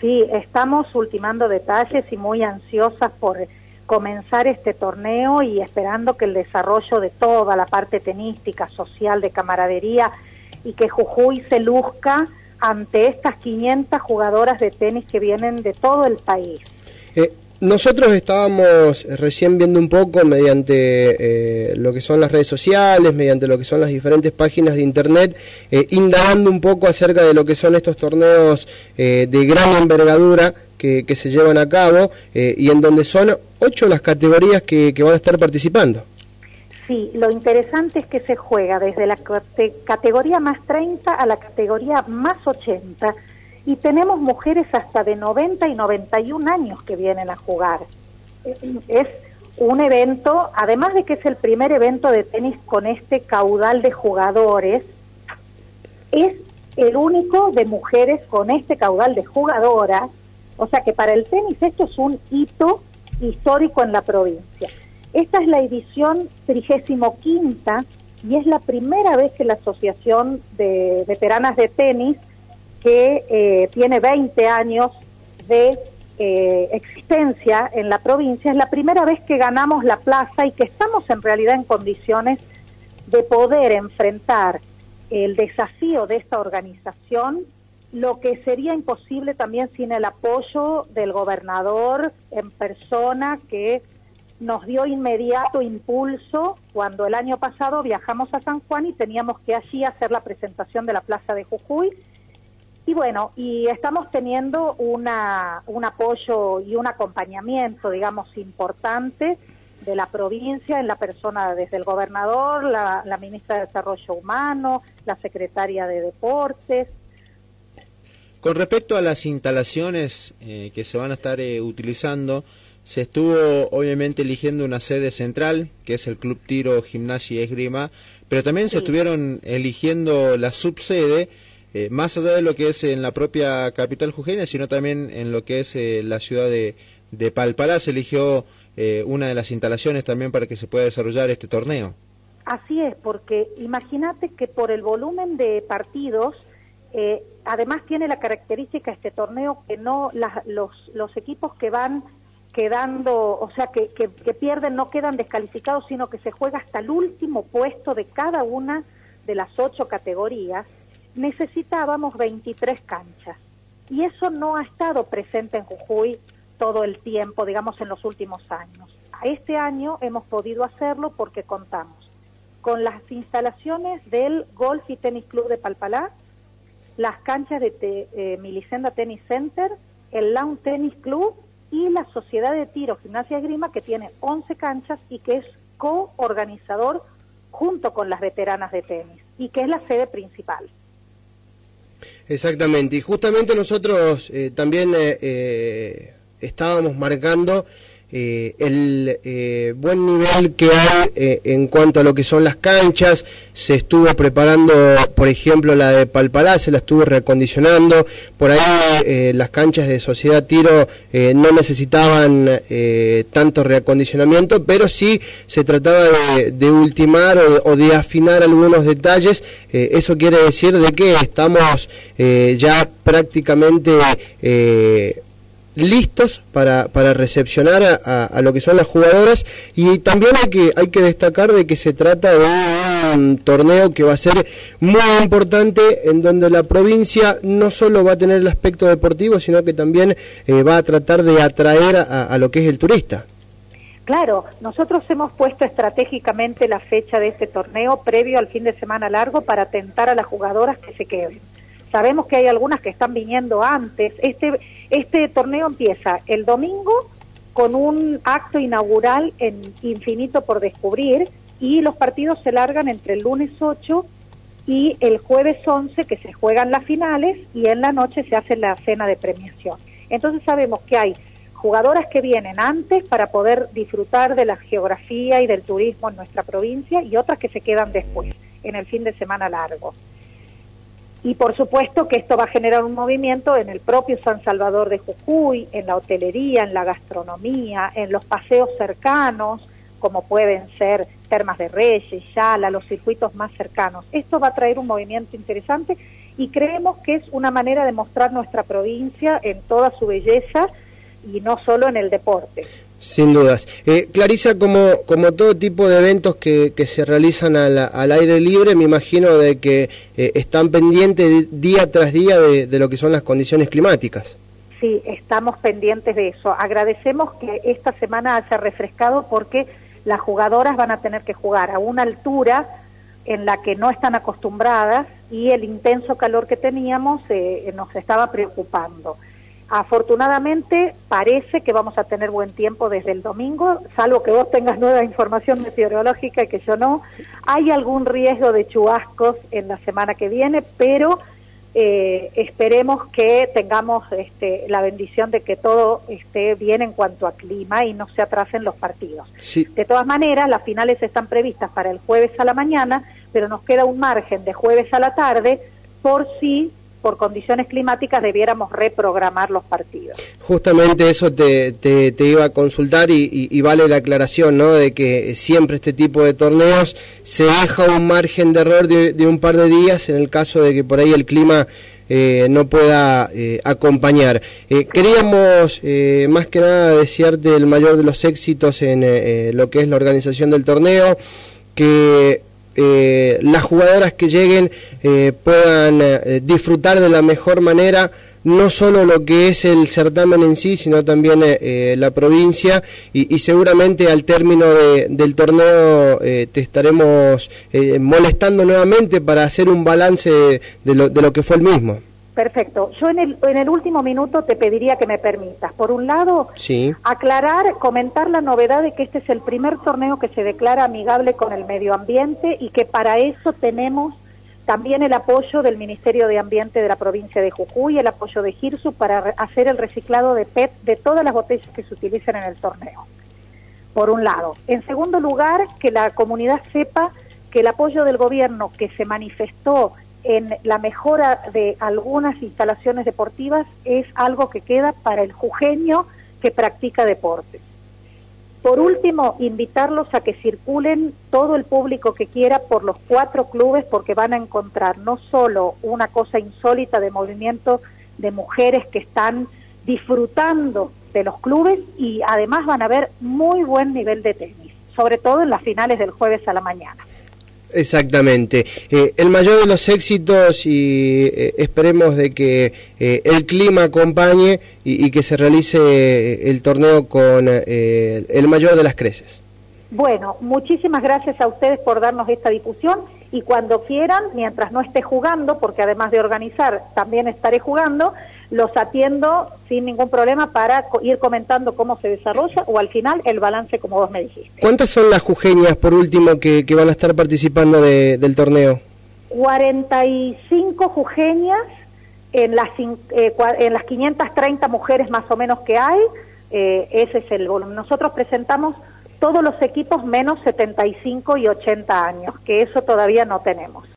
Sí, estamos ultimando detalles y muy ansiosas por comenzar este torneo y esperando que el desarrollo de toda la parte tenística, social, de camaradería y que Jujuy se luzca ante estas 500 jugadoras de tenis que vienen de todo el país. Nosotros estábamos recién viendo un poco mediante lo que son las redes sociales, mediante lo que son las diferentes páginas de internet, indagando un poco acerca de lo que son estos torneos de gran envergadura que se llevan a cabo y en donde son 8 las categorías que van a estar participando. Sí, lo interesante es que se juega desde la categoría más 30 a la categoría más 80. Y tenemos mujeres hasta de 90 y 91 años que vienen a jugar. Es un evento, además de que es el primer evento de tenis con este caudal de jugadores, es el único de mujeres con este caudal de jugadoras, o sea que para el tenis esto es un hito histórico en la provincia. Esta es la edición 35ª y es la primera vez que la Asociación de Veteranas de Tenis, que tiene 20 años de existencia en la provincia, es la primera vez que ganamos la plaza y que estamos en realidad en condiciones de poder enfrentar el desafío de esta organización, lo que sería imposible también sin el apoyo del gobernador en persona, que nos dio inmediato impulso cuando el año pasado viajamos a San Juan y teníamos que allí hacer la presentación de la Plaza de Jujuy. Y bueno, y estamos teniendo un apoyo y un acompañamiento, digamos, importante de la provincia en la persona desde el gobernador, la ministra de Desarrollo Humano, la secretaria de Deportes. Con respecto a las instalaciones que se van a estar utilizando, se estuvo obviamente eligiendo una sede central, que es el Club Tiro, Gimnasia y Esgrima, pero también se estuvieron eligiendo la subsede, más allá de lo que es en la propia capital jujeña, sino también en lo que es la ciudad de Palpalá. Se eligió una de las instalaciones también para que se pueda desarrollar este torneo. Así es, porque imagínate que por el volumen de partidos, además tiene la característica este torneo que no los equipos que van quedando, o sea, que pierden no quedan descalificados, sino que se juega hasta el último puesto de cada una de las 8 categorías. Necesitábamos 23 canchas y eso no ha estado presente en Jujuy todo el tiempo, digamos en los últimos años. Este año hemos podido hacerlo porque contamos con las instalaciones del Golf y Tenis Club de Palpalá, las canchas de Milicenda Tennis Center, el Lawn Tennis Club y la Sociedad de Tiro, Gimnasia y Esgrima, que tiene 11 canchas y que es coorganizador junto con las veteranas de tenis y que es la sede principal. Exactamente, y justamente nosotros también estábamos marcando el buen nivel que hay en cuanto a lo que son las canchas. Se estuvo preparando, por ejemplo, la de Palpalá, se la estuvo reacondicionando. Por ahí las canchas de Sociedad Tiro no necesitaban tanto reacondicionamiento, pero sí se trataba de ultimar o de afinar algunos detalles. Eso quiere decir de que estamos ya prácticamente listos para recepcionar a lo que son las jugadoras, y también hay que destacar de que se trata de un torneo que va a ser muy importante, en donde la provincia no solo va a tener el aspecto deportivo, sino que también va a tratar de atraer a lo que es el turista. Claro, nosotros hemos puesto estratégicamente la fecha de este torneo previo al fin de semana largo para tentar a las jugadoras que se queden. Sabemos que hay algunas que están viniendo antes. Este torneo empieza el domingo con un acto inaugural en Infinito por Descubrir, y los partidos se largan entre el lunes 8 y el jueves 11, que se juegan las finales, y en la noche se hace la cena de premiación. Entonces sabemos que hay jugadoras que vienen antes para poder disfrutar de la geografía y del turismo en nuestra provincia, y otras que se quedan después, en el fin de semana largo. Y por supuesto que esto va a generar un movimiento en el propio San Salvador de Jujuy, en la hotelería, en la gastronomía, en los paseos cercanos, como pueden ser Termas de Reyes, Yala, los circuitos más cercanos. Esto va a traer un movimiento interesante y creemos que es una manera de mostrar nuestra provincia en toda su belleza y no solo en el deporte. Sin dudas. Clarisa, como todo tipo de eventos que se realizan al aire libre, me imagino de que están pendientes día tras día de lo que son las condiciones climáticas. Sí, estamos pendientes de eso. Agradecemos que esta semana haya refrescado porque las jugadoras van a tener que jugar a una altura en la que no están acostumbradas y el intenso calor que teníamos nos estaba preocupando. Afortunadamente parece que vamos a tener buen tiempo desde el domingo, salvo que vos tengas nueva información meteorológica y que yo no. Hay algún riesgo de chubascos en la semana que viene, pero esperemos que tengamos la bendición de que todo esté bien en cuanto a clima y no se atrasen los partidos. Sí. De todas maneras, las finales están previstas para el jueves a la mañana, pero nos queda un margen de jueves a la tarde por si por condiciones climáticas debiéramos reprogramar los partidos. Justamente eso te iba a consultar y vale la aclaración, ¿no? De que siempre este tipo de torneos se deja un margen de error de un par de días en el caso de que por ahí el clima no pueda acompañar. Queríamos más que nada desearte el mayor de los éxitos en lo que es la organización del torneo, que las jugadoras que lleguen puedan disfrutar de la mejor manera no solo lo que es el certamen en sí, sino también la provincia y seguramente al término del torneo te estaremos molestando nuevamente para hacer un balance de lo que fue el mismo. Perfecto. Yo en el último minuto te pediría que me permitas, por un lado, sí, comentar la novedad de que este es el primer torneo que se declara amigable con el medio ambiente y que para eso tenemos también el apoyo del Ministerio de Ambiente de la provincia de Jujuy, el apoyo de GIRSU para hacer el reciclado de PET de todas las botellas que se utilizan en el torneo, por un lado. En segundo lugar, que la comunidad sepa que el apoyo del gobierno que se manifestó en la mejora de algunas instalaciones deportivas es algo que queda para el jujeño que practica deporte. Por último, invitarlos a que circulen todo el público que quiera por los 4 clubes porque van a encontrar no solo una cosa insólita de movimiento de mujeres que están disfrutando de los clubes y además van a ver muy buen nivel de tenis, sobre todo en las finales del jueves a la mañana. Exactamente. El mayor de los éxitos y esperemos de que el clima acompañe y que se realice el torneo con el mayor de las creces. Bueno, muchísimas gracias a ustedes por darnos esta difusión y cuando quieran, mientras no esté jugando, porque además de organizar también estaré jugando, los atiendo sin ningún problema para ir comentando cómo se desarrolla o al final el balance como vos me dijiste. ¿Cuántas son las jujeñas, por último, que van a estar participando del torneo? 45 jujeñas en las 530 mujeres más o menos que hay, ese es el volumen. Nosotros presentamos todos los equipos menos 75 y 80 años, que eso todavía no tenemos.